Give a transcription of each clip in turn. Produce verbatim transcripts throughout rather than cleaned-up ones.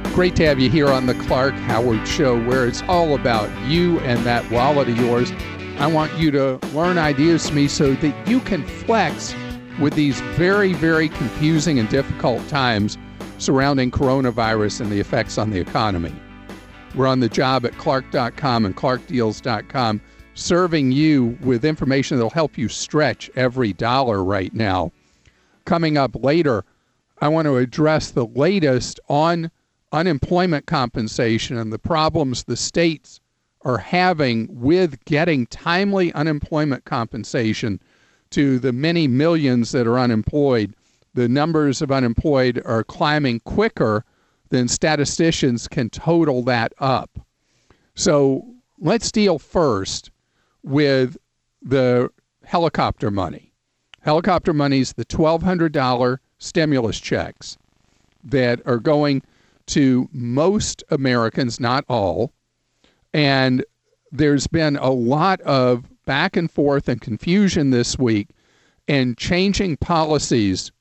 Great to have you here on the Clark Howard Show, where it's all about you and that wallet of yours. I want you to learn ideas from me so that you can flex with these very, very confusing and difficult times surrounding coronavirus and the effects on the economy. We're on the job at clark dot com and clark deals dot com, serving you with information that will help you stretch every dollar right now. Coming up later, I want to address the latest on unemployment compensation and the problems the states are having with getting timely unemployment compensation to the many millions that are unemployed. The numbers of unemployed are climbing quicker than statisticians can total that up. So let's deal first with the helicopter money. Helicopter money is the twelve hundred dollars stimulus checks that are going to most Americans, not all. And there's been a lot of back and forth and confusion this week and changing policies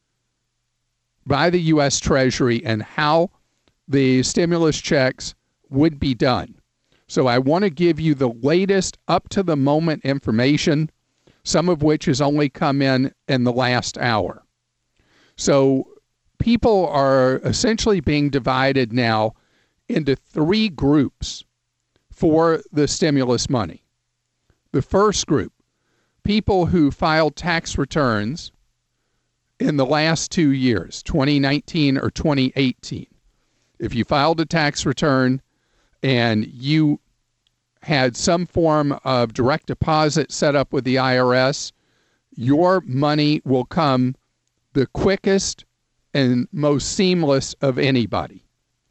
by the U S Treasury and how the stimulus checks would be done. So I want to give you the latest up-to-the-moment information, some of which has only come in in the last hour. So people are essentially being divided now into three groups for the stimulus money. The first group, people who filed tax returns in the last two years, twenty nineteen or twenty eighteen. If you filed a tax return and you had some form of direct deposit set up with the I R S, your money will come the quickest and most seamless of anybody.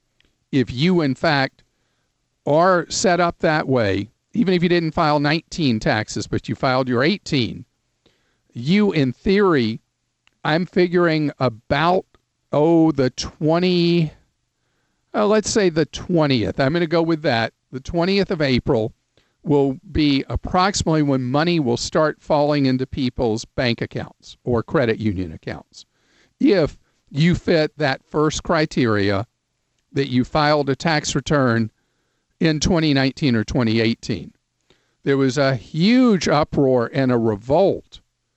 If you, in fact, are set up that way, even if you didn't file nineteen taxes, but you filed your eighteen, you, in theory, I'm figuring about, oh, the twenty, uh, let's say the twentieth. I'm going to go with that. The twentieth of April will be approximately when money will start falling into people's bank accounts or credit union accounts. If you fit that first criteria that you filed a tax return in twenty nineteen or twenty eighteen. There was a huge uproar and a revolt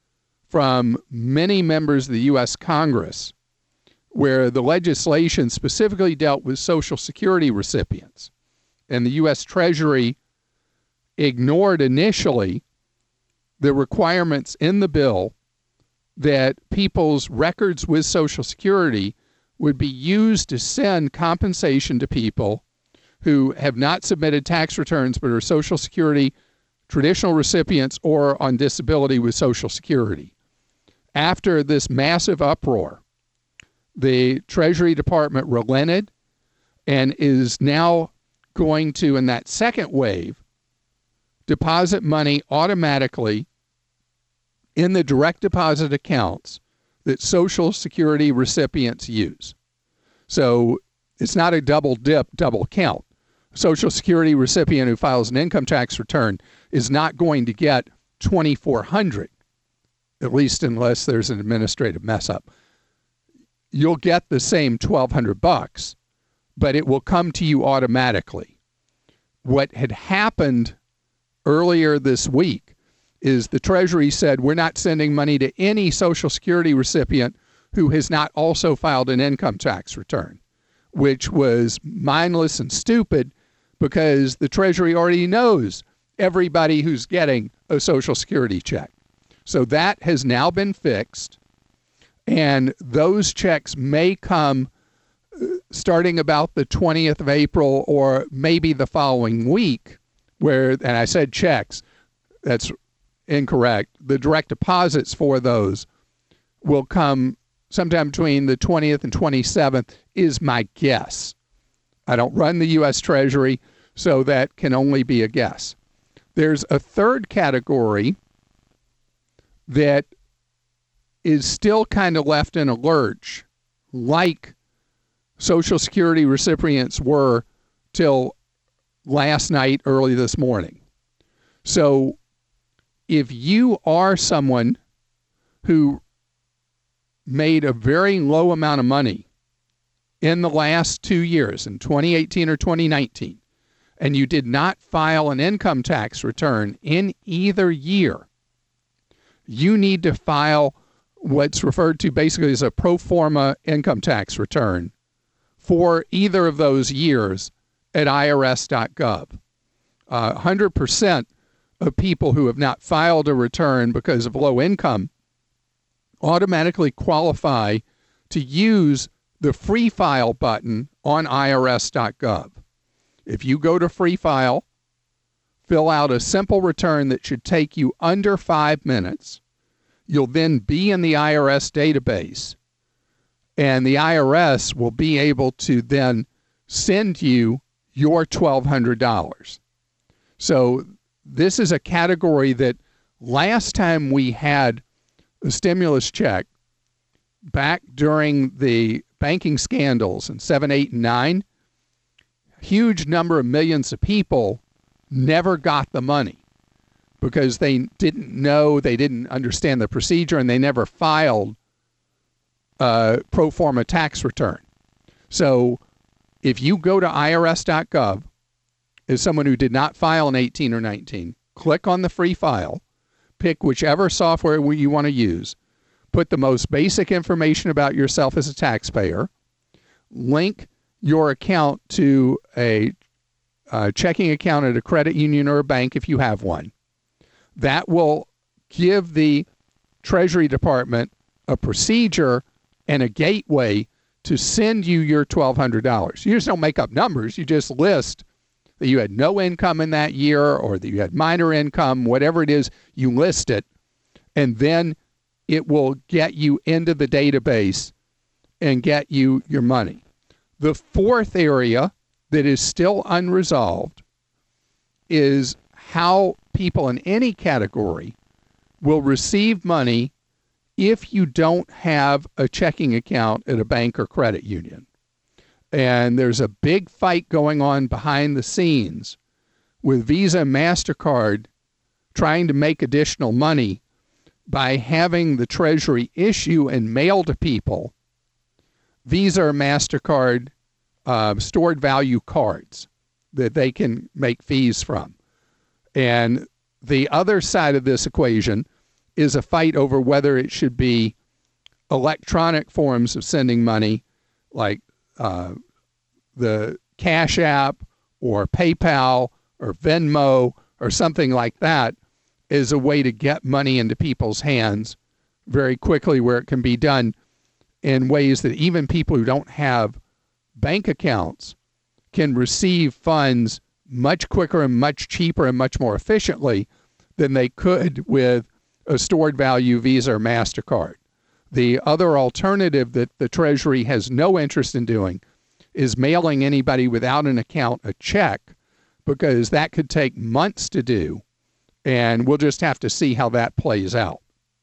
from many members of the U S Congress where the legislation specifically dealt with Social Security recipients. And the U S Treasury ignored initially the requirements in the bill that people's records with Social Security would be used to send compensation to people who have not submitted tax returns but are Social Security traditional recipients or on disability with Social Security. After this massive uproar, the Treasury Department relented and is now going to, in that second wave, deposit money automatically in the direct deposit accounts that Social Security recipients use. So it's not a double dip, double count. A Social Security recipient who files an income tax return is not going to get twenty-four hundred dollars, at least unless there's an administrative mess up. You'll get the same twelve hundred bucks, but it will come to you automatically. What had happened earlier this week is the Treasury said, we're not sending money to any Social Security recipient who has not also filed an income tax return, which was mindless and stupid because the Treasury already knows everybody who's getting a Social Security check. So that has now been fixed, and those checks may come starting about the twentieth of April or maybe the following week, where, and I said checks, that's incorrect. The direct deposits for those will come sometime between the twentieth and twenty-seventh is my guess. I don't run the U S Treasury, so that can only be a guess. There's a third category that is still kind of left in a lurch, like Social Security recipients were till last night, early this morning. So if you are someone who made a very low amount of money in the last two years, in twenty eighteen or twenty nineteen, and you did not file an income tax return in either year, you need to file what's referred to basically as a pro forma income tax return for either of those years at I R S dot gov. Uh, one hundred percent of people who have not filed a return because of low income automatically qualify to use the free file button on I R S dot gov. If you go to free file, fill out a simple return that should take you under five minutes, you'll then be in the I R S database, and the I R S will be able to then send you your twelve hundred dollars. So this is a category that last time we had a stimulus check, back during the banking scandals in seven, eight, and nine, huge number of millions of people never got the money because they didn't know, they didn't understand the procedure, and they never filed a pro forma tax return. So if you go to I R S dot gov as someone who did not file in eighteen or nineteen, click on the free file, pick whichever software you want to use, put the most basic information about yourself as a taxpayer, link your account to a, a checking account at a credit union or a bank if you have one. That will give the Treasury Department a procedure and a gateway to send you your twelve hundred dollars. You just don't make up numbers. You just list that you had no income in that year or that you had minor income, whatever it is, you list it, and then it will get you into the database and get you your money. The fourth area that is still unresolved is how people in any category will receive money if you don't have a checking account at a bank or credit union. And there's a big fight going on behind the scenes with Visa and MasterCard trying to make additional money by having the Treasury issue and mail to people Visa or MasterCard uh, stored value cards that they can make fees from. And the other side of this equation is a fight over whether it should be electronic forms of sending money, like uh, the Cash App or PayPal or Venmo or something like that, is a way to get money into people's hands very quickly, where it can be done in ways that even people who don't have bank accounts can receive funds much quicker and much cheaper and much more efficiently than they could with a stored value Visa or MasterCard. The other alternative that the Treasury has no interest in doing is mailing anybody without an account a check, because that could take months to do, and we'll just have to see how that plays out.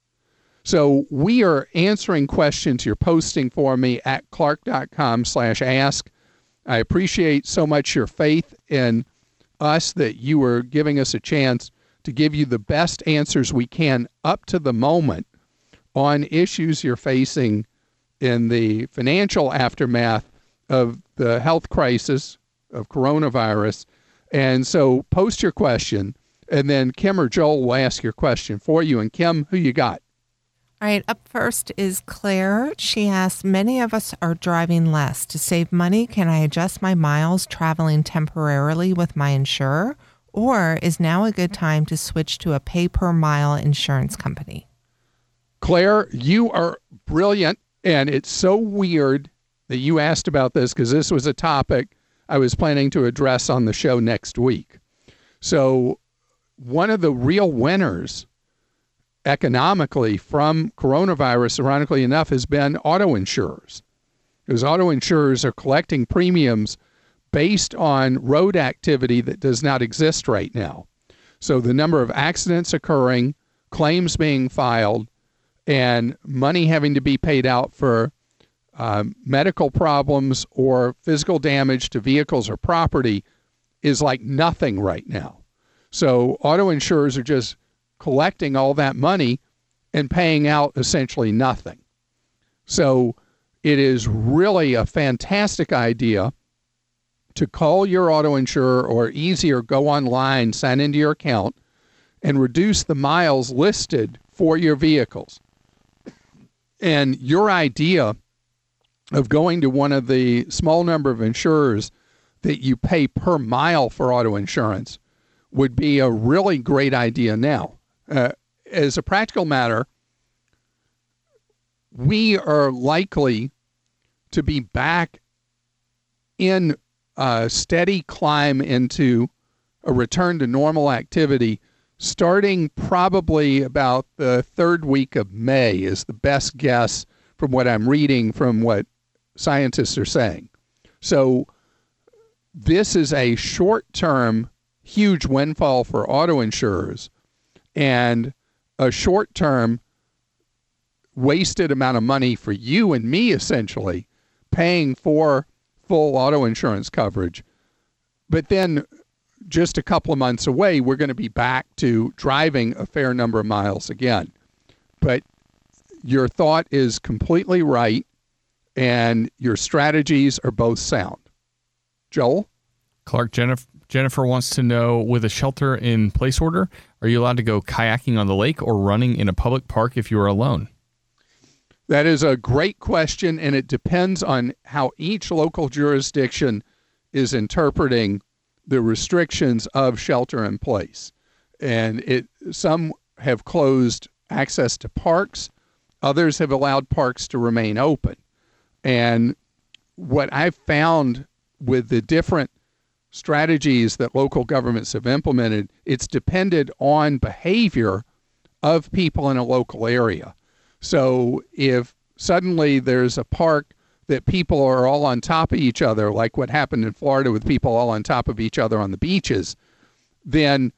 So we are answering questions you're posting for me at clark.com slash ask. I appreciate so much your faith in us that you are giving us a chance to give you the best answers we can up to the moment on issues you're facing in the financial aftermath of the health crisis of coronavirus. And so post your question, and then Kim or Joel will ask your question for you. And Kim, who you got? All right, up first is Claire. She asks, many of us are driving less. To save money, can I adjust my miles traveling temporarily with my insurer? Or is now a good time to switch to a pay-per-mile insurance company? Claire, you are brilliant, and it's so weird that you asked about this, because this was a topic I was planning to address on the show next week. So one of the real winners economically from coronavirus, ironically enough, has been auto insurers. Because auto insurers are collecting premiums based on road activity that does not exist right now. So the number of accidents occurring, claims being filed, and money having to be paid out for um, medical problems or physical damage to vehicles or property is like nothing right now. So auto insurers are just collecting all that money and paying out essentially nothing. So it is really a fantastic idea to call your auto insurer, or easier, go online, sign into your account, and reduce the miles listed for your vehicles. And your idea of going to one of the small number of insurers that you pay per mile for auto insurance would be a really great idea now. Uh, as a practical matter, we are likely to be back in a steady climb into a return to normal activity starting probably about the third week of May is the best guess from what I'm reading, from what scientists are saying. So this is a short-term huge windfall for auto insurers and a short-term wasted amount of money for you and me, essentially, paying for full auto insurance coverage. But then just a couple of months away, we're going to be back to driving a fair number of miles again. But your thought is completely right, and your strategies are both sound. Joel? Clark, Jennifer, Jennifer wants to know, with a shelter-in-place order, are you allowed to go kayaking on the lake or running in a public park if you are alone? That is a great question, and it depends on how each local jurisdiction is interpreting the restrictions of shelter in place. And it some have closed access to parks, others have allowed parks to remain open. And what I've found with the different strategies that local governments have implemented, it's depended on behavior of people in a local area. So if suddenly there's a park that people are all on top of each other, like what happened in Florida with people all on top of each other on the beaches, then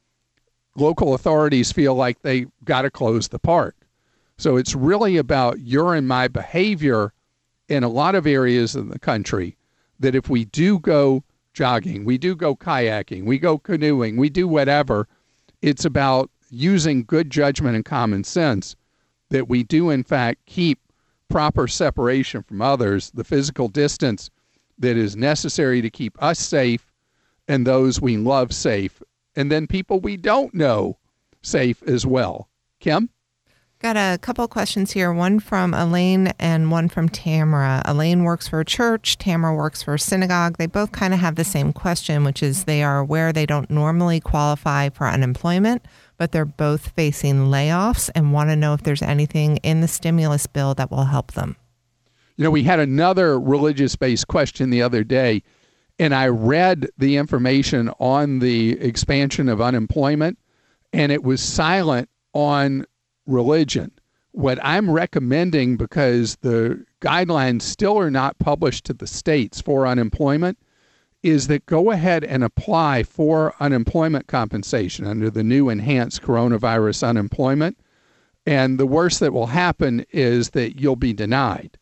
local authorities feel like they got to close the park. So it's really about your and my behavior in a lot of areas in the country, that if we do go jogging, we do go kayaking, we go canoeing, we do whatever, it's about using good judgment and common sense that we do, in fact, keep proper separation from others, the physical distance that is necessary to keep us safe and those we love safe, and then people we don't know safe as well. Kim? Got a couple questions here, one from Elaine and one from Tamara. Elaine works for a church, Tamara works for a synagogue. They both kind of have the same question, which is they are aware they don't normally qualify for unemployment, but they're both facing layoffs and want to know if there's anything in the stimulus bill that will help them. You know, we had another religious-based question the other day, and I read the information on the expansion of unemployment, and it was silent on religion. What I'm recommending, because the guidelines still are not published to the states for unemployment, is that go ahead and apply for unemployment compensation under the new enhanced coronavirus unemployment. And the worst that will happen is that you'll be denied.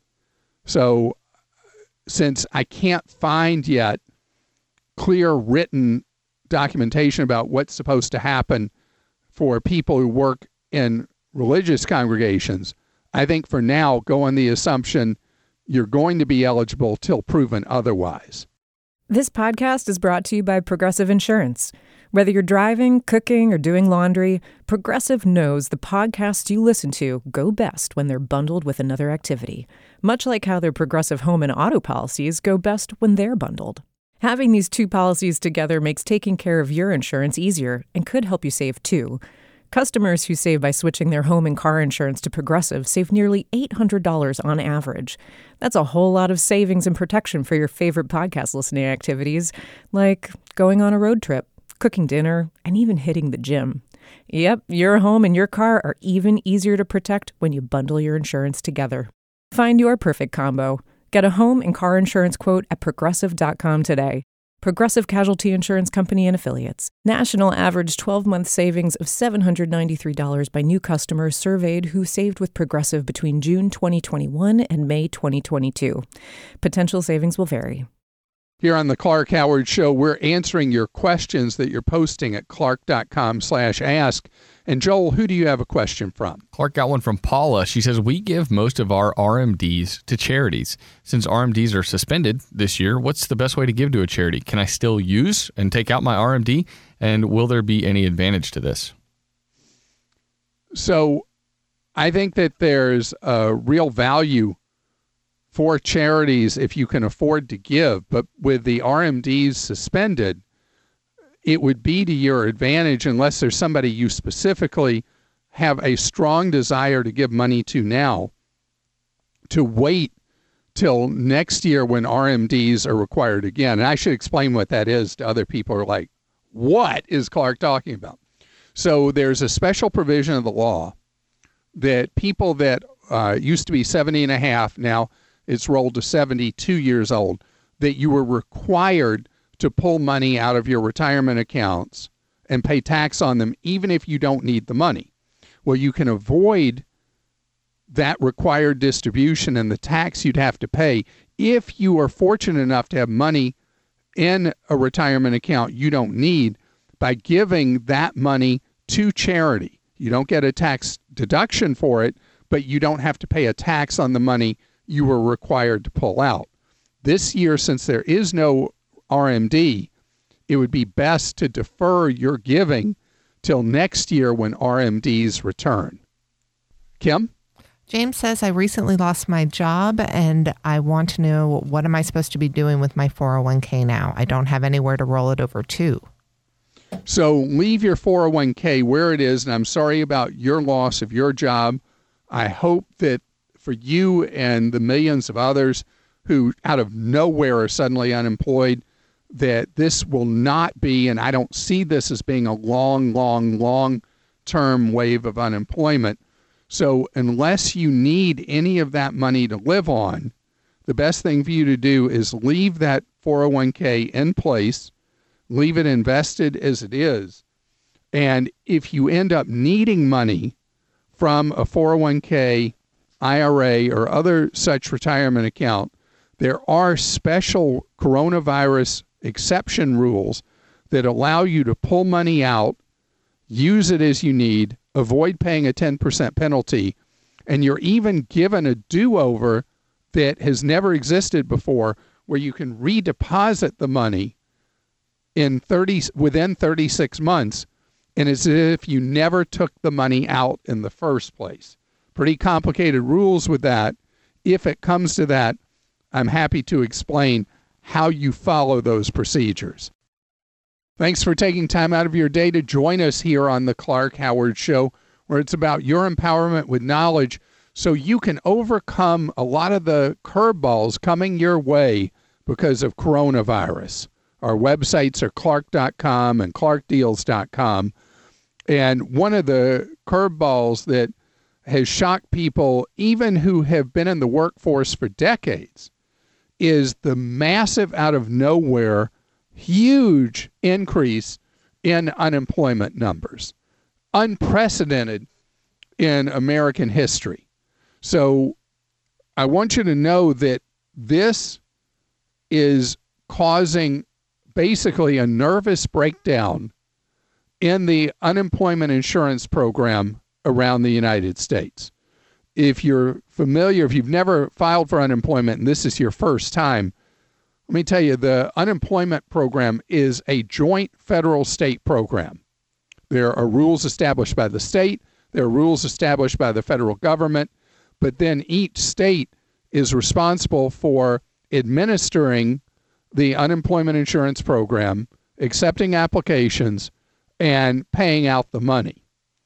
So since I can't find yet clear written documentation about what's supposed to happen for people who work in religious congregations, I think for now, go on the assumption you're going to be eligible till proven otherwise. This podcast is brought to you by Progressive Insurance. Whether you're driving, cooking, or doing laundry, Progressive knows the podcasts you listen to go best when they're bundled with another activity, much like how their Progressive home and auto policies go best when they're bundled. Having these two policies together makes taking care of your insurance easier and could help you save too. Customers who save by switching their home and car insurance to Progressive save nearly eight hundred dollars on average. That's a whole lot of savings and protection for your favorite podcast listening activities, like going on a road trip, cooking dinner, and even hitting the gym. Yep, your home and your car are even easier to protect when you bundle your insurance together. Find your perfect combo. Get a home and car insurance quote at progressive dot com today. Progressive Casualty Insurance Company and Affiliates. National average twelve-month savings of seven hundred ninety-three dollars by new customers surveyed who saved with Progressive between June twenty twenty-one and May twenty twenty-two. Potential savings will vary. Here on the Clark Howard Show, we're answering your questions that you're posting at clark.com slash ask. And Joel, who do you have a question from? Clark got one from Paula. She says, we give most of our R M Ds to charities. Since R M Ds are suspended this year, what's the best way to give to a charity? Can I still use and take out my R M D? And will there be any advantage to this? So I think that there's a real value for charities if you can afford to give. But with the R M Ds suspended, it would be to your advantage unless there's somebody you specifically have a strong desire to give money to now, to wait till next year when R M Ds are required again. And I should explain what that is to other people who are like, what is Clark talking about? So there's a special provision of the law that people that uh, used to be seventy and a half, now it's rolled to seventy-two years old, that you were required to pull money out of your retirement accounts and pay tax on them, even if you don't need the money. Well, you can avoid that required distribution and the tax you'd have to pay if you are fortunate enough to have money in a retirement account you don't need by giving that money to charity. You don't get a tax deduction for it, but you don't have to pay a tax on the money you were required to pull out. This year, since there is no R M D, it would be best to defer your giving till next year when R M Ds return. Kim? James says, I recently lost my job and I want to know, what am I supposed to be doing with my four oh one k now? I don't have anywhere to roll it over to. So leave your four oh one k where it is, and I'm sorry about your loss of your job. I hope that for you and the millions of others who out of nowhere are suddenly unemployed, that this will not be, and I don't see this as being a long, long, long-term wave of unemployment. So unless you need any of that money to live on, the best thing for you to do is leave that four oh one k in place, leave it invested as it is, and if you end up needing money from a four oh one k, I R A, or other such retirement account, there are special coronavirus exception rules that allow you to pull money out, use it as you need, avoid paying a ten percent penalty, and you're even given a do-over that has never existed before, where you can redeposit the money in thirty within thirty-six months, and as if you never took the money out in the first place. Pretty complicated rules with that. If it comes to that, I'm happy to explain how you follow those procedures. Thanks for taking time out of your day to join us here on the Clark Howard Show, where it's about your empowerment with knowledge so you can overcome a lot of the curveballs coming your way because of coronavirus. Our websites are clark dot com and clark deals dot com. And one of the curveballs that has shocked people, even who have been in the workforce for decades, is the massive, out of nowhere, huge increase in unemployment numbers. Unprecedented in American history. So I want you to know that this is causing basically a nervous breakdown in the unemployment insurance program around the United States. If you're familiar, if you've never filed for unemployment and this is your first time, let me tell you, the unemployment program is a joint federal-state program. There are rules established by the state, there are rules established by the federal government, but then each state is responsible for administering the unemployment insurance program, accepting applications, and paying out the money.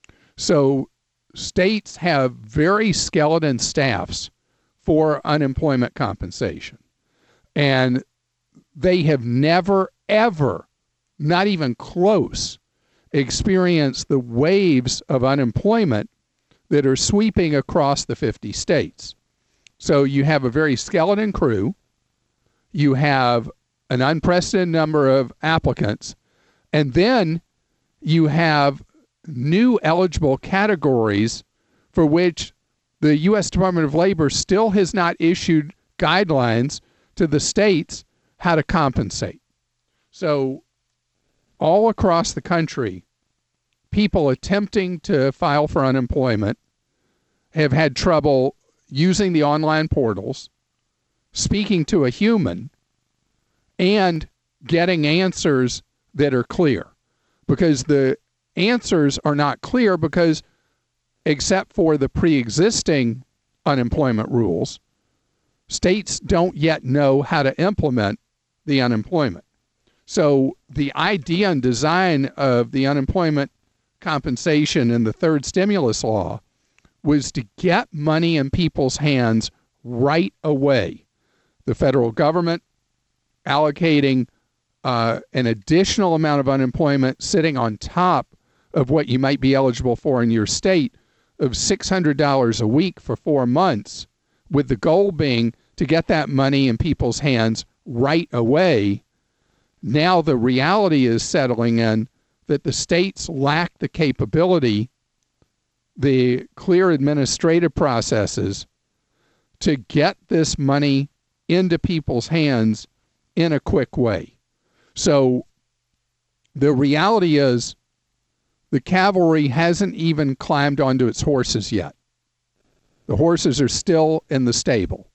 So states have very skeleton staffs for unemployment compensation. And they have never, ever, not even close, experienced the waves of unemployment that are sweeping across the fifty states. So you have a very skeleton crew. You have an unprecedented number of applicants. And then you have new eligible categories for which the U S Department of Labor still has not issued guidelines to the states how to compensate. So all across the country, people attempting to file for unemployment have had trouble using the online portals, speaking to a human, and getting answers that are clear. Because the answers are not clear because, except for the pre-existing unemployment rules, states don't yet know how to implement the unemployment. So the idea and design of the unemployment compensation in the third stimulus law was to get money in people's hands right away. The federal government allocating uh, an additional amount of unemployment sitting on top of what you might be eligible for in your state of six hundred dollars a week for four months, with the goal being to get that money in people's hands right away. Now the reality is settling in that the states lack the capability, the clear administrative processes to get this money into people's hands in a quick way. So the reality is the cavalry hasn't even climbed onto its horses yet. The horses are still in the stable.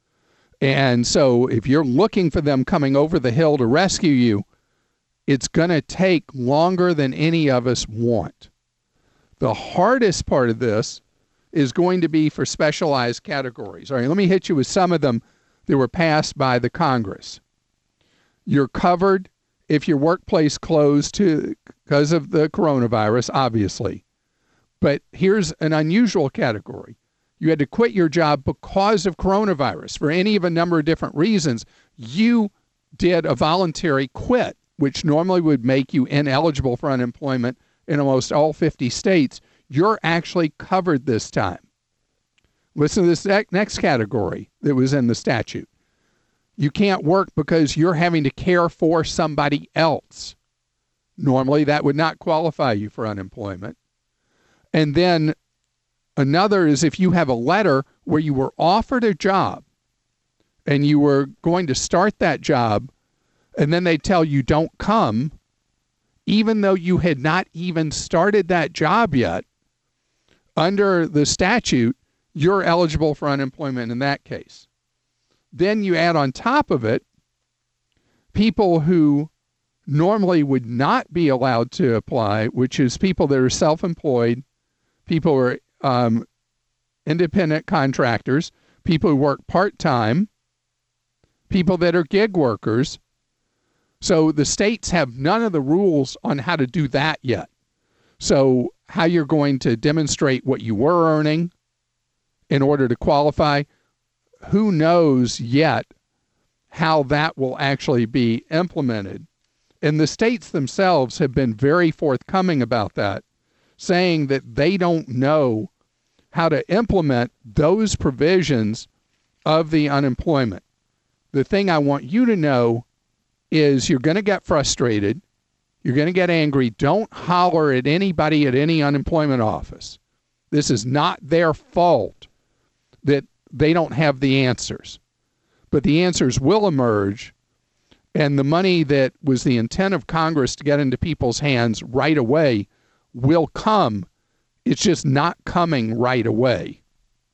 And so if you're looking for them coming over the hill to rescue you, it's going to take longer than any of us want. The hardest part of this is going to be for specialized categories. All right, let me hit you with some of them that were passed by the Congress. You're covered if your workplace closed to, because of the coronavirus, obviously. But here's an unusual category. You had to quit your job because of coronavirus for any of a number of different reasons. You did a voluntary quit, which normally would make you ineligible for unemployment in almost all fifty states. You're actually covered this time. Listen to this next category that was in the statute. You can't work because you're having to care for somebody else. Normally, that would not qualify you for unemployment. And then another is if you have a letter where you were offered a job and you were going to start that job, and then they tell you don't come, even though you had not even started that job yet, under the statute, you're eligible for unemployment in that case. Then you add on top of it people who normally would not be allowed to apply, which is people that are self-employed, people who are um, independent contractors, people who work part-time, people that are gig workers. So the states have none of the rules on how to do that yet. So how you're going to demonstrate what you were earning in order to qualify, who knows yet how that will actually be implemented. And the states themselves have been very forthcoming about that, saying that they don't know how to implement those provisions of the unemployment. The thing I want you to know is you're going to get frustrated. You're going to get angry. Don't holler at anybody at any unemployment office. This is not their fault that they don't have the answers. But the answers will emerge, and the money that was the intent of Congress to get into people's hands right away will come. It's just not coming right away.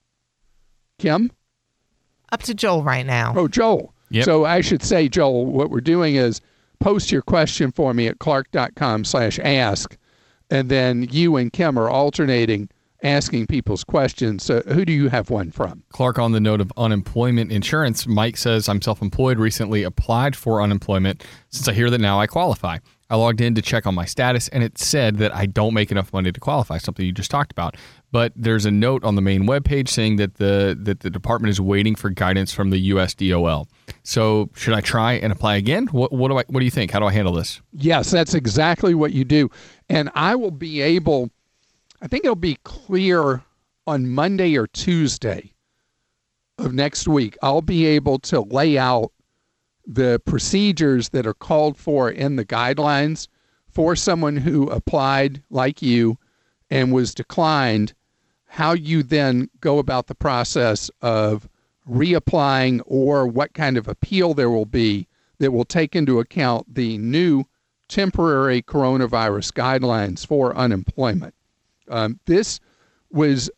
Kim? Up to Joel right now. Oh, Joel. Yep. So I should say, Joel, what we're doing is post your question for me at clark.com slash ask, and then you and Kim are alternating asking people's questions. So who do you have one from? Clark, on the note of unemployment insurance, Mike says, I'm self-employed, recently applied for unemployment. Since I hear that now I qualify. I logged in to check on my status, and it said that I don't make enough money to qualify, something you just talked about. But there's a note on the main webpage saying that the that the department is waiting for guidance from the U S D O L. So should I try and apply again? What, what do I what do you think? How do I handle this? Yes, that's exactly what you do. And I will be able, I think it'll be clear on Monday or Tuesday of next week. I'll be able to lay out the procedures that are called for in the guidelines for someone who applied like you and was declined, how you then go about the process of reapplying or what kind of appeal there will be that will take into account the new temporary coronavirus guidelines for unemployment. Um, this was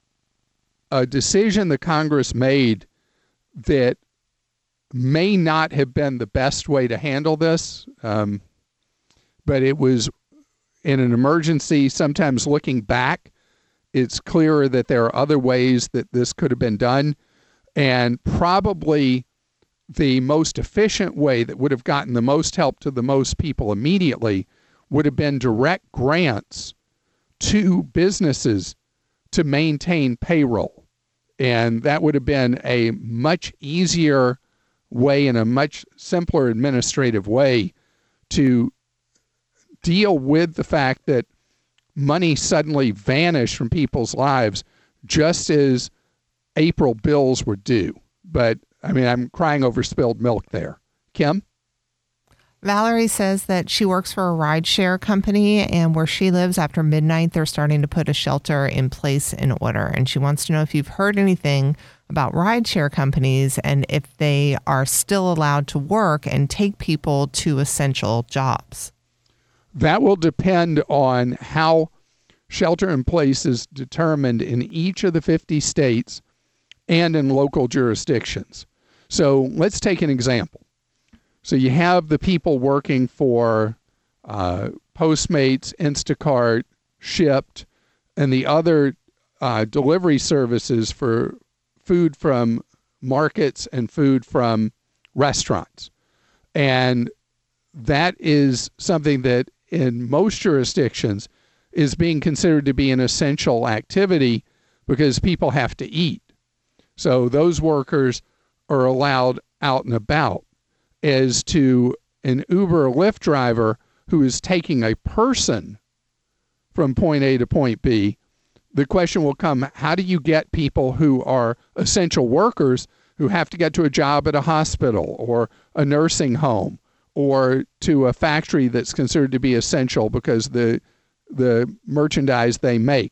a decision the Congress made that may not have been the best way to handle this, um, but it was in an emergency. Sometimes looking back, it's clearer that there are other ways that this could have been done, and probably the most efficient way that would have gotten the most help to the most people immediately would have been direct grants to businesses to maintain payroll. And that would have been a much easier way and a much simpler administrative way to deal with the fact that money suddenly vanished from people's lives just as April bills were due. But, I mean, I'm crying over spilled milk there. Kim? Valerie says that she works for a rideshare company, and where she lives after midnight, they're starting to put a shelter in place in order. And she wants to know if you've heard anything about rideshare companies and if they are still allowed to work and take people to essential jobs. That will depend on how shelter in place is determined in each of the fifty states and in local jurisdictions. So let's take an example. So you have the people working for uh, Postmates, Instacart, Shipt, and the other uh, delivery services for food from markets and food from restaurants. And that is something that in most jurisdictions is being considered to be an essential activity because people have to eat. So those workers are allowed out and about. As to an Uber or Lyft driver who is taking a person from point A to point B, the question will come, how do you get people who are essential workers who have to get to a job at a hospital or a nursing home or to a factory that's considered to be essential because the the merchandise they make?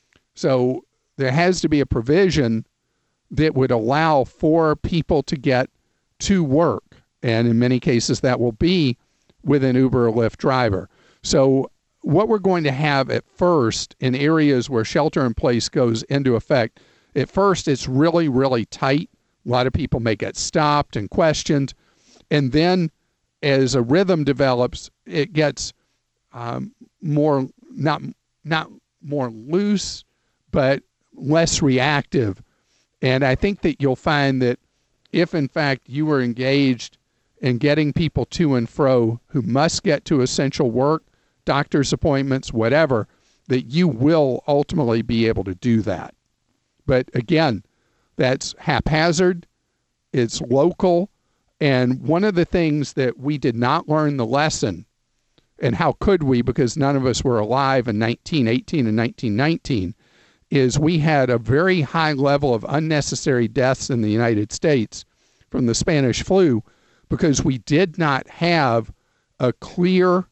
So there has to be a provision that would allow for people to get to work. And in many cases, that will be with an Uber or Lyft driver. So what we're going to have at first in areas where shelter in place goes into effect, at first it's really, really tight. A lot of people may get stopped and questioned. And then as a rhythm develops, it gets um, more, not, not more loose, but less reactive. And I think that you'll find that if, in fact, you were engaged in getting people to and fro who must get to essential work, doctor's appointments, whatever, that you will ultimately be able to do that. But again, that's haphazard, it's local, and one of the things that we did not learn the lesson, and how could we, because none of us were alive in nineteen eighteen and nineteen nineteen, is we had a very high level of unnecessary deaths in the United States from the Spanish flu because we did not have a clear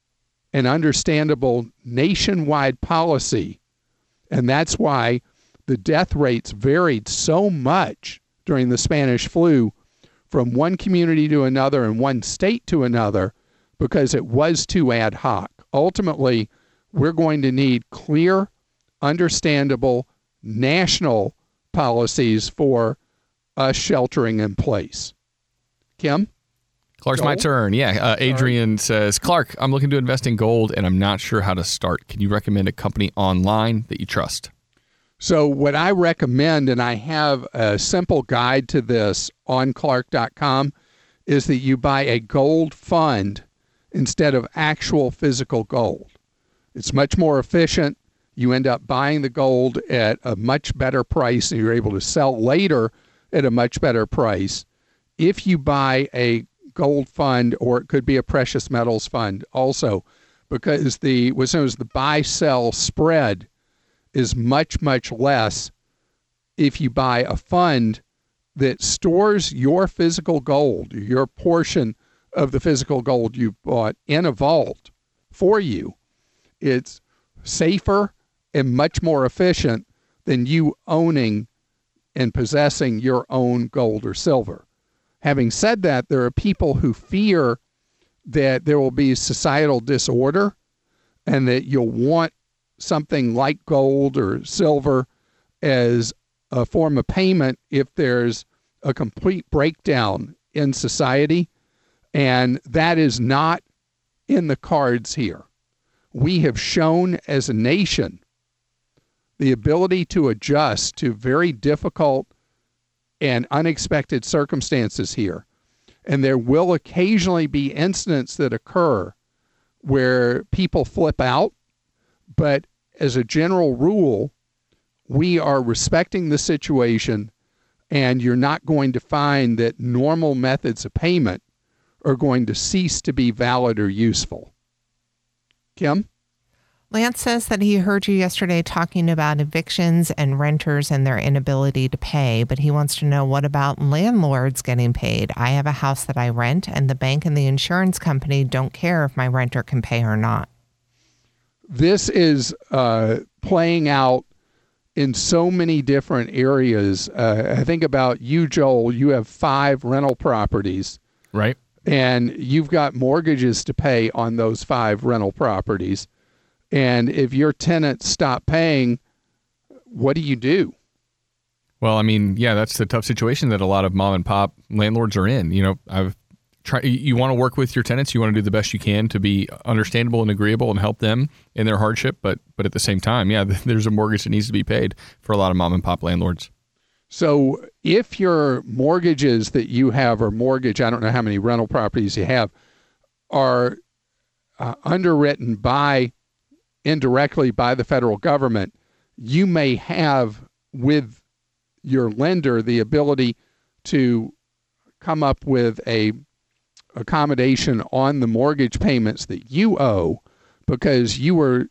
and understandable nationwide policy. And that's why the death rates varied so much during the Spanish flu from one community to another and one state to another because it was too ad hoc. Ultimately, we're going to need clear, understandable national policies for us sheltering in place. Kim? Clark's my turn. Yeah. Uh, Adrian says, Clark, I'm looking to invest in gold and I'm not sure how to start. Can you recommend a company online that you trust? So what I recommend, and I have a simple guide to this on Clark dot com, is that you buy a gold fund instead of actual physical gold. It's much more efficient. You end up buying the gold at a much better price and you're able to sell later at a much better price. If you buy a gold fund, or it could be a precious metals fund also, because the what's known as the buy-sell spread is much, much less if you buy a fund that stores your physical gold, your portion of the physical gold you bought in a vault for you. It's safer and much more efficient than you owning and possessing your own gold or silver. Having said that, there are people who fear that there will be societal disorder and that you'll want something like gold or silver as a form of payment if there's a complete breakdown in society. And that is not in the cards here. We have shown as a nation the ability to adjust to very difficult and unexpected circumstances here. And there will occasionally be incidents that occur where people flip out, but as a general rule, we are respecting the situation, and you're not going to find that normal methods of payment are going to cease to be valid or useful. Kim? Lance says that he heard you yesterday talking about evictions and renters and their inability to pay, but he wants to know, what about landlords getting paid? I have a house that I rent, and the bank and the insurance company don't care if my renter can pay or not. This is uh, playing out in so many different areas. Uh, I think about you, Joel. You have five rental properties. Right. And you've got mortgages to pay on those five rental properties. And if your tenants stop paying, what do you do? Well, I mean, yeah, that's the tough situation that a lot of mom and pop landlords are in. You know, I've tried, you want to work with your tenants. You want to do the best you can to be understandable and agreeable and help them in their hardship. But, but at the same time, yeah, there's a mortgage that needs to be paid for a lot of mom and pop landlords. So if your mortgages that you have or mortgage, I don't know how many rental properties you have, are uh, underwritten by indirectly by the federal government, you may have with your lender the ability to come up with a accommodation on the mortgage payments that you owe, because you were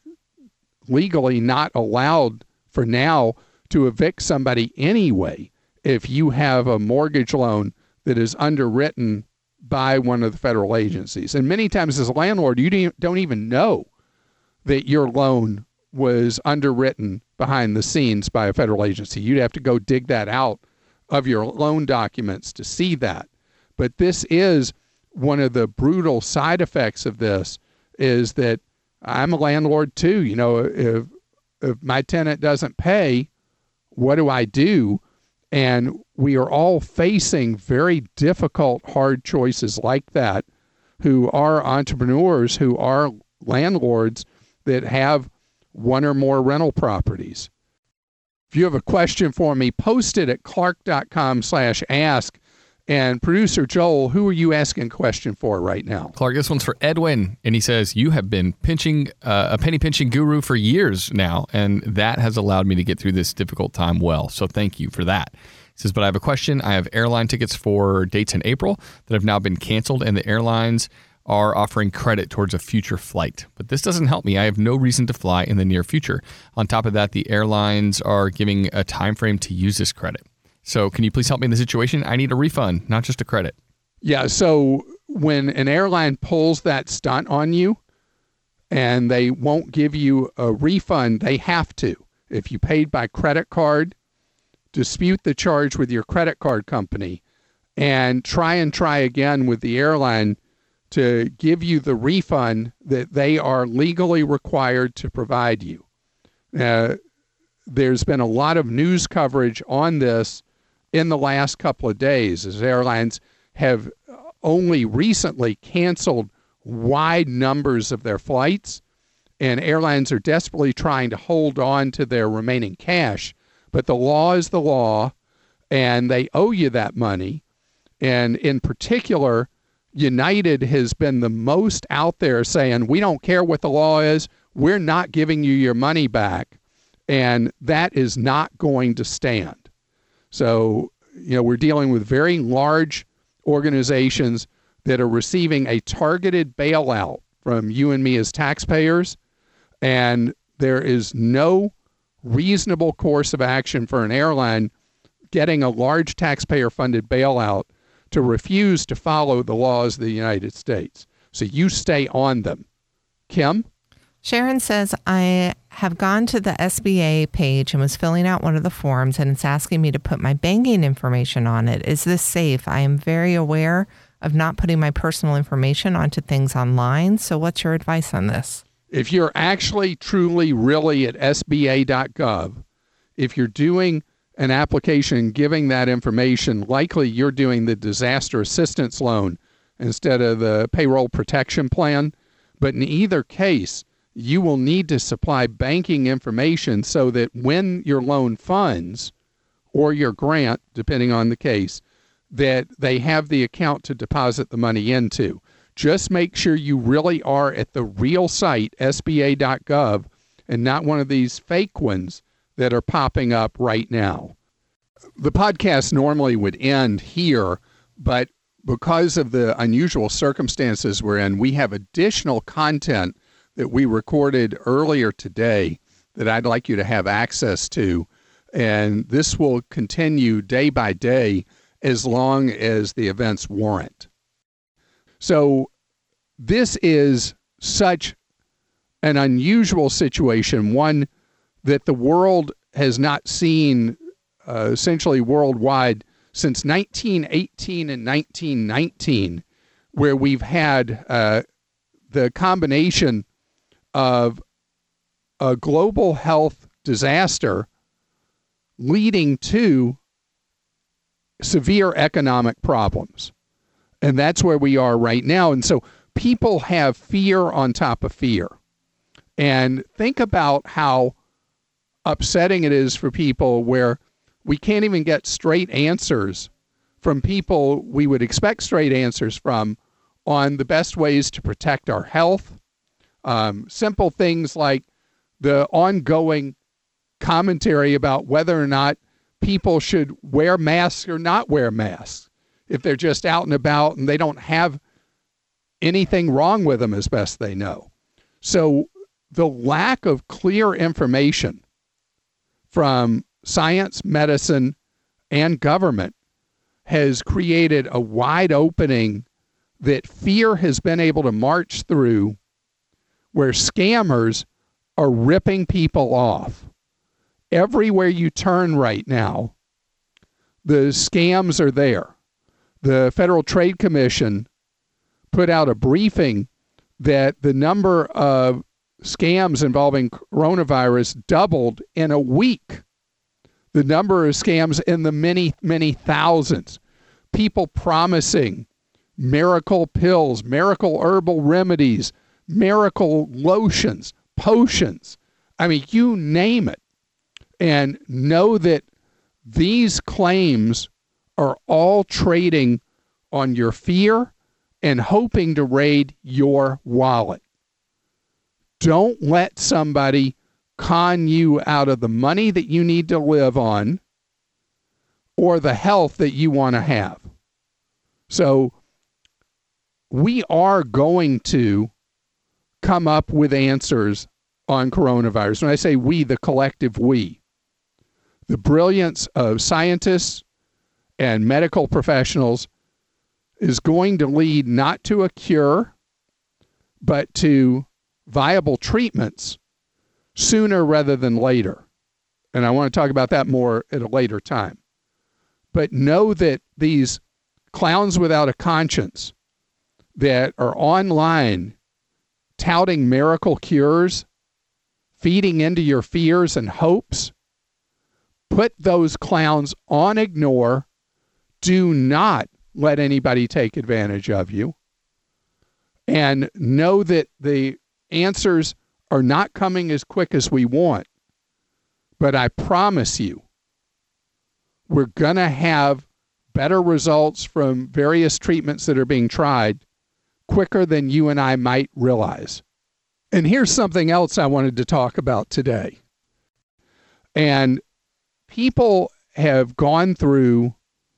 legally not allowed for now to evict somebody anyway if you have a mortgage loan that is underwritten by one of the federal agencies. And many times as a landlord, you don't even know that your loan was underwritten behind the scenes by a federal agency. You'd have to go dig that out of your loan documents to see that. But this is one of the brutal side effects of this, is that I'm a landlord too. You know, if if my tenant doesn't pay, what do I do? And we are all facing very difficult, hard choices like that, who are entrepreneurs, who are landlords that have one or more rental properties. If you have a question for me, post it at clark.com slash ask. And producer Joel, who are you asking a question for right now? Clark, this one's for Edwin. And he says, you have been pinching uh, a penny pinching guru for years now, and that has allowed me to get through this difficult time well. So thank you for that. He says, but I have a question. I have airline tickets for dates in April that have now been canceled, and the airlines are offering credit towards a future flight. But this doesn't help me. I have no reason to fly in the near future. On top of that, the airlines are giving a time frame to use this credit. So can you please help me in the situation? I need a refund, not just a credit. Yeah, so when an airline pulls that stunt on you and they won't give you a refund, they have to. If you paid by credit card, dispute the charge with your credit card company and try and try again with the airline to give you the refund that they are legally required to provide you. Uh, there's been a lot of news coverage on this in the last couple of days, as airlines have only recently canceled wide numbers of their flights, and airlines are desperately trying to hold on to their remaining cash. But the law is the law, and they owe you that money. And in particular, United has been the most out there saying, we don't care what the law is, we're not giving you your money back. And that is not going to stand. So, you know, we're dealing with very large organizations that are receiving a targeted bailout from you and me as taxpayers, and there is no reasonable course of action for an airline getting a large taxpayer-funded bailout to refuse to follow the laws of the United States. So you stay on them. Kim? Sharon says, I have gone to the S B A page and was filling out one of the forms, and it's asking me to put my banking information on it. Is this safe? I am very aware of not putting my personal information onto things online. So what's your advice on this? If you're actually truly really at S B A dot gov, if you're doing an application giving that information, likely you're doing the disaster assistance loan instead of the payroll protection plan. But in either case, you will need to supply banking information so that when your loan funds or your grant, depending on the case, that they have the account to deposit the money into. Just make sure you really are at the real site, S B A dot gov, and not one of these fake ones that are popping up right now. The podcast normally would end here, but because of the unusual circumstances we're in, we have additional content that we recorded earlier today that I'd like you to have access to. And this will continue day by day as long as the events warrant. So this is such an unusual situation, one that the world has not seen uh, essentially worldwide since nineteen eighteen and nineteen nineteen, where we've had uh, the combination of a global health disaster leading to severe economic problems. And that's where we are right now. And so people have fear on top of fear. And think about how upsetting it is for people where we can't even get straight answers from people we would expect straight answers from on the best ways to protect our health. Um, simple things like the ongoing commentary about whether or not people should wear masks or not wear masks if they're just out and about and they don't have anything wrong with them as best they know. So the lack of clear information from science, medicine, and government has created a wide opening that fear has been able to march through, where scammers are ripping people off. Everywhere you turn right now, the scams are there. The Federal Trade Commission put out a briefing that the number of scams involving coronavirus doubled in a week. The number of scams in the many, many thousands. People promising miracle pills, miracle herbal remedies, miracle lotions, potions. I mean, you name it. And know that these claims are all trading on your fear and hoping to raid your wallet. Don't let somebody con you out of the money that you need to live on or the health that you want to have. So we are going to come up with answers on coronavirus. When I say we, the collective we. The brilliance of scientists and medical professionals is going to lead not to a cure, but to viable treatments sooner rather than later. And I want to talk about that more at a later time. But know that these clowns without a conscience that are online touting miracle cures, feeding into your fears and hopes, put those clowns on ignore. Do not let anybody take advantage of you. And know that the answers are not coming as quick as we want. But I promise you, we're going to have better results from various treatments that are being tried quicker than you and I might realize. And here's something else I wanted to talk about today. And people have gone through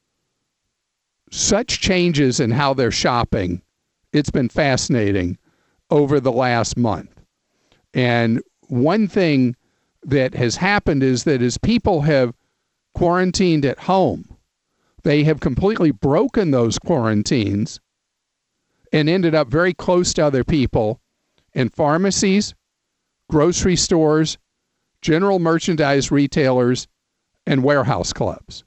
such changes in how they're shopping. It's been fascinating over the last month. And one thing that has happened is that as people have quarantined at home, they have completely broken those quarantines and ended up very close to other people in pharmacies, grocery stores, general merchandise retailers, and warehouse clubs.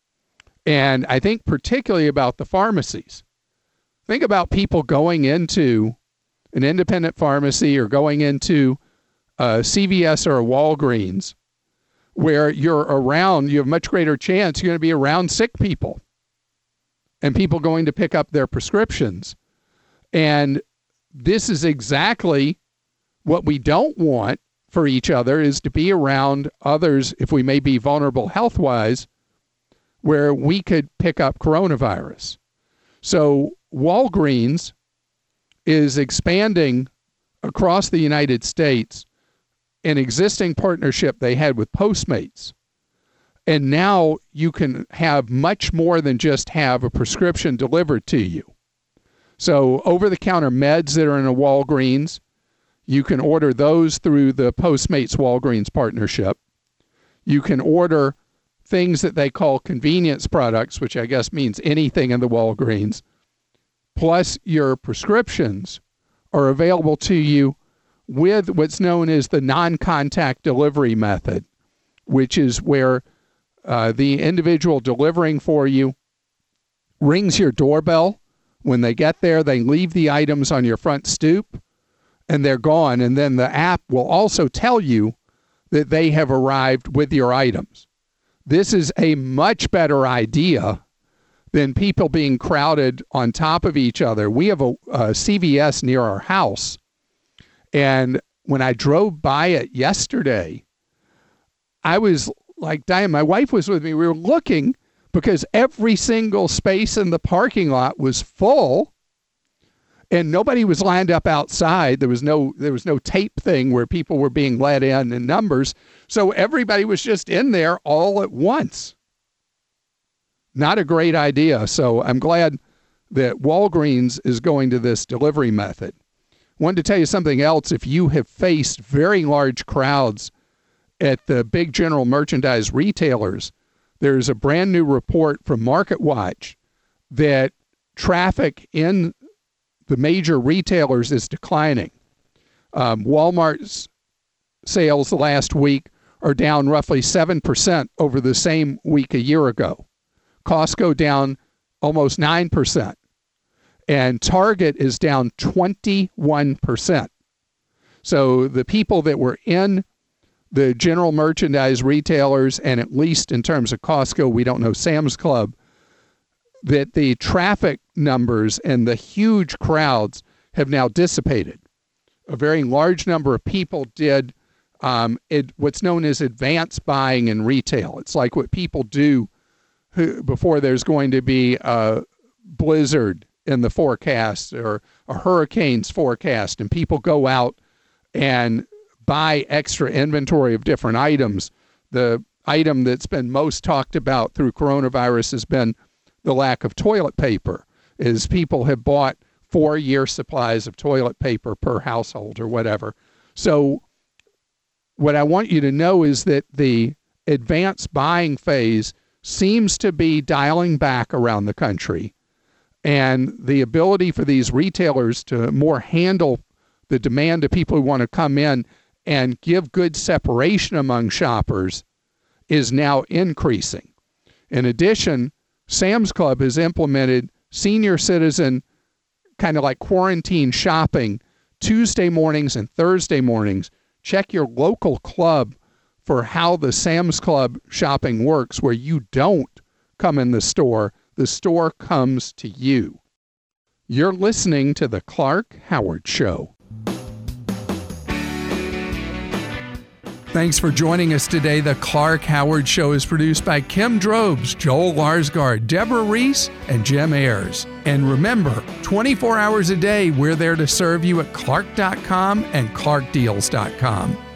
And I think particularly about the pharmacies. Think about people going into an independent pharmacy or going into a C V S or a Walgreens, where you're around, you have much greater chance you're going to be around sick people and people going to pick up their prescriptions. And this is exactly what we don't want for each other, is to be around others, if we may be vulnerable health-wise, where we could pick up coronavirus. So Walgreens is expanding across the United States an existing partnership they had with Postmates. And now you can have much more than just have a prescription delivered to you. So over-the-counter meds that are in a Walgreens, you can order those through the Postmates Walgreens partnership. You can order things that they call convenience products, which I guess means anything in the Walgreens, plus your prescriptions are available to you with what's known as the non-contact delivery method, which is where uh, the individual delivering for you rings your doorbell. When they get there, they leave the items on your front stoop, and they're gone. And then the app will also tell you that they have arrived with your items. This is a much better idea than people being crowded on top of each other. We have a, a C V S near our house, and when I drove by it yesterday, I was like, Diane, my wife was with me. We were looking because every single space in the parking lot was full, and nobody was lined up outside. There was no there was no tape thing where people were being let in in numbers. So everybody was just in there all at once. Not a great idea. So I'm glad that Walgreens is going to this delivery method. Wanted to tell you something else. If you have faced very large crowds at the big general merchandise retailers, there's a brand new report from MarketWatch that traffic in the major retailers is declining. Um, Walmart's sales last week are down roughly seven percent over the same week a year ago. Costco down almost nine percent. And Target is down twenty-one percent. So the people that were in the general merchandise retailers, and at least in terms of Costco, we don't know Sam's Club, that the traffic numbers and the huge crowds have now dissipated. A very large number of people did um, it, what's known as advance buying in retail. It's like what people do who, before there's going to be a blizzard in the forecast or a hurricane's forecast, and people go out and buy extra inventory of different items. The item that's been most talked about through coronavirus has been the lack of toilet paper, is people have bought four-year supplies of toilet paper per household or whatever. So what I want you to know is that the advanced buying phase seems to be dialing back around the country, and the ability for these retailers to more handle the demand of people who want to come in and give good separation among shoppers is now increasing. In addition, Sam's Club has implemented senior citizen kind of like quarantine shopping Tuesday mornings and Thursday mornings. Check your local club for how the Sam's Club shopping works, where you don't come in the store. The store comes to you. You're listening to The Clark Howard Show. Thanks for joining us today. The Clark Howard Show is produced by Kim Drobes, Joel Larsgaard, Deborah Reese, and Jim Ayers. And remember, twenty-four hours a day, we're there to serve you at clark dot com and clark deals dot com.